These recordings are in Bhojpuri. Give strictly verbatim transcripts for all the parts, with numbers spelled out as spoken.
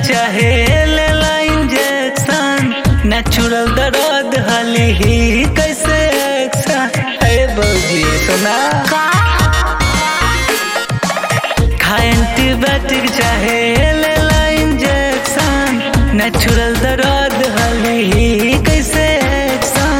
चाहे लेला इंजेक्शन, नेचुरल दर्द हाली ही कैसे एक्शन। अरे बौजी सुना, खा एंटीबायोटिक चाहे लेला इंजेक्शन, नेचुरल दर्द हाली ही कैसे एक्शन।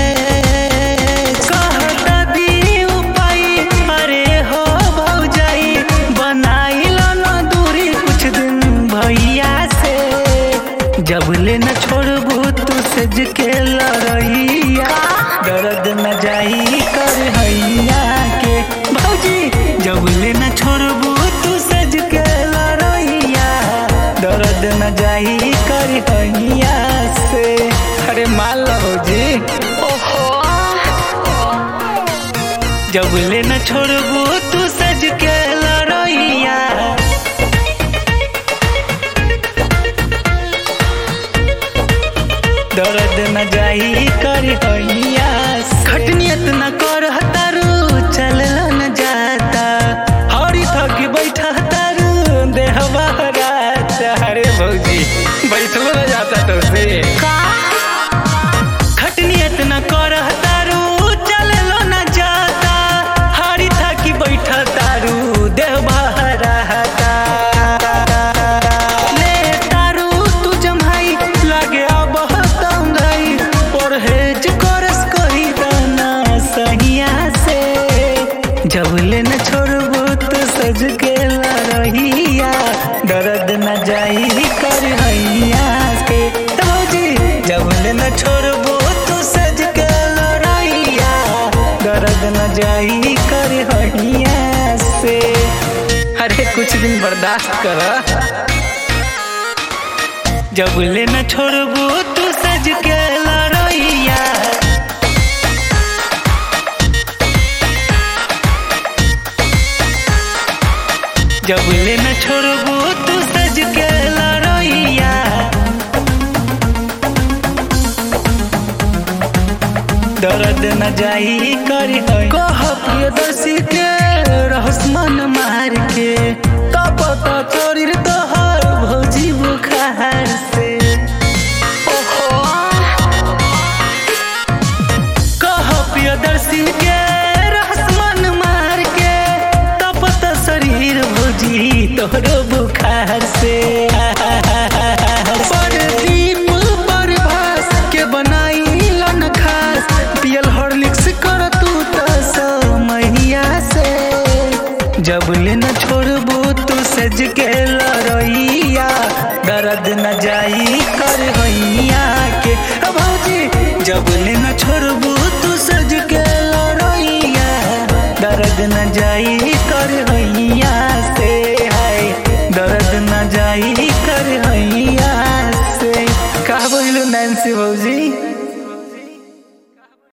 कहता दी उपाय अरे हो भौजाई, बनाई लो ना दूरी कुछ दिन भैया से। जब ले न छोड़बू तू सज के लड़ैया, दर्द न जाई कर हैया के। भौजी जब ले न छोड़बू तू सज के लड़ैया, दर्द न जाई कर हैया से। अरे मान लो भौजी, ओहो जब ले न छोड़बू तू सज के लड़ैया, दर्द न जाई कर हैया। खटनियत न कर तारू, चल न जाता, हरी थकी बैठा तारू देहवा राता। अरे भौजी बैठलो न जाता तो से। खटनियत न कर तारू, चल न जाता, हरी थकी बैठा तारू देहवा राता। जब ले न छोड़बू तो सज के लड़ैया, दर्द न जाई कर हैया के। भौजी जब ले न छोड़बू तो सज के लड़ैया, दर्द न जाई कर हैया से। अरे कुछ दिन बर्दाश्त कर। जब ले न छोड़बू तो सज के लड़ैया, जब ले न छोड़बू तू सज के लड़ैया, दर्द न जाई कर हैया। कह प्रियदर्शी के रहस्मन मार के, तब तो शरीर तोहर भौजी बुखार से। ओहो कह प्रियदर्शी के रहस्मन मार के, तब तो शरीर भौजी तोहरो बुखार से। प्रदीप प्रभास के बनाई लन खास, पियल हॉर्लिक्स कर तू तो समैया से। जब ले न छोड़बू तू सज के लड़ैया, दर्द न जाई कर हैया के। भौजी जब ले न छोड़बू तू सज के लड़ैया, दर्द न जाई कर हैया